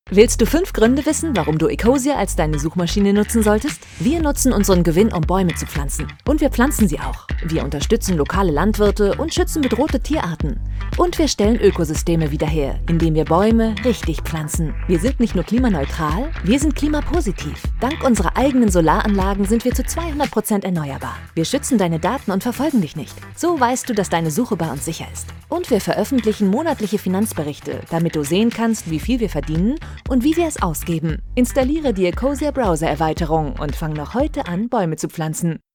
Willst du 5 Gründe wissen, warum du Ecosia als deine Suchmaschine nutzen solltest? Wir nutzen unseren Gewinn, um Bäume zu pflanzen. Und wir pflanzen sie auch. Wir unterstützen lokale Landwirte und schützen bedrohte Tierarten. Und wir stellen Ökosysteme wieder her, indem wir Bäume richtig pflanzen. Wir sind nicht nur klimaneutral, wir sind klimapositiv. Dank unserer eigenen Solaranlagen sind wir zu 200% erneuerbar. Wir schützen deine Daten und verfolgen dich nicht. So weißt du, dass deine Suche bei uns sicher ist. Und wir veröffentlichen monatliche Finanzberichte, damit du sehen kannst, wie viel wir verdienen und wie wir es ausgeben. Installiere die Ecosia Browser Erweiterung und fang noch heute an, Bäume zu pflanzen.